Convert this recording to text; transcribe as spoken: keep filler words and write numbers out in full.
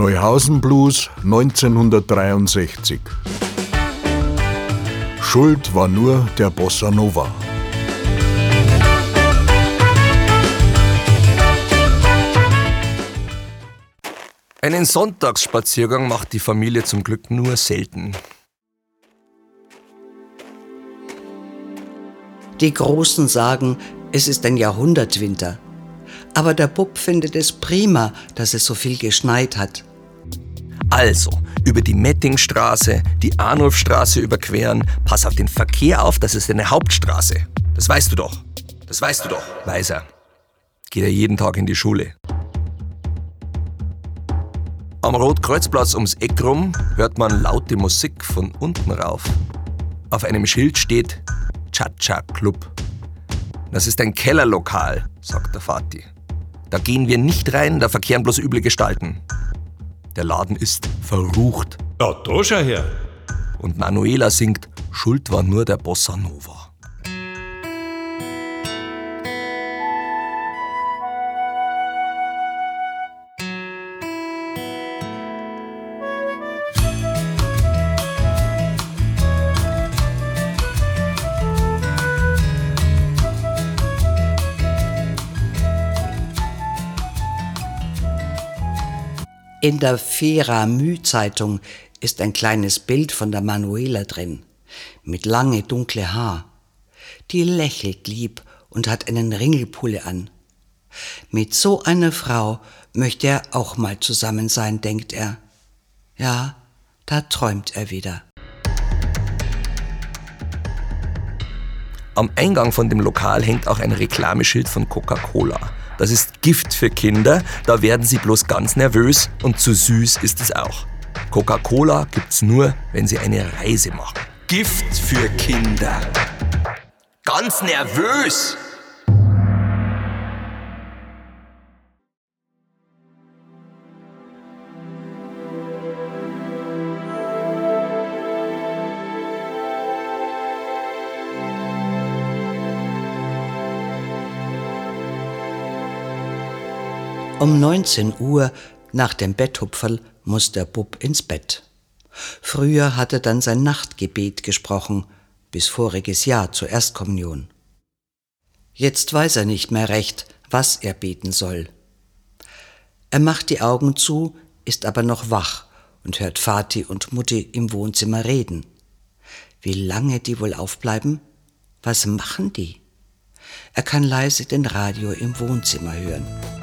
Neuhausen Blues neunzehnhundertdreiundsechzig. Schuld war nur der Bossa Nova. Einen Sonntagsspaziergang macht die Familie zum Glück nur selten. Die Großen sagen, es ist ein Jahrhundertwinter. Aber der Bub findet es prima, dass es so viel geschneit hat. Also, über die Mettingstraße, die Arnulfstraße überqueren, pass auf den Verkehr auf, das ist eine Hauptstraße. Das weißt du doch. Das weißt du doch. Weiß er. Geht er jeden Tag in die Schule. Am Rotkreuzplatz ums Eck rum hört man laute Musik von unten rauf. Auf einem Schild steht Cha-Cha-Club. Das ist ein Kellerlokal, sagt der Vati. Da gehen wir nicht rein, da verkehren bloß üble Gestalten. Der Laden ist verrucht. Ja, da schau her. Und Manuela singt, Schuld war nur der Bossa Nova. In der Fera-Mü-Zeitung ist ein kleines Bild von der Manuela drin, mit lange dunkle Haar. Die lächelt lieb und hat einen Ringelpulle an. Mit so einer Frau möchte er auch mal zusammen sein, denkt er. Ja, da träumt er wieder. Am Eingang von dem Lokal hängt auch ein Reklameschild von Coca-Cola. Das ist Gift für Kinder, da werden sie bloß ganz nervös und zu süß ist es auch. Coca-Cola gibt's nur, wenn sie eine Reise machen. Gift für Kinder. Ganz nervös! Um neunzehn Uhr nach dem Betthupferl muss der Bub ins Bett. Früher hat er dann sein Nachtgebet gesprochen, bis voriges Jahr zur Erstkommunion. Jetzt weiß er nicht mehr recht, was er beten soll. Er macht die Augen zu, ist aber noch wach und hört Vati und Mutti im Wohnzimmer reden. Wie lange die wohl aufbleiben? Was machen die? Er kann leise den Radio im Wohnzimmer hören.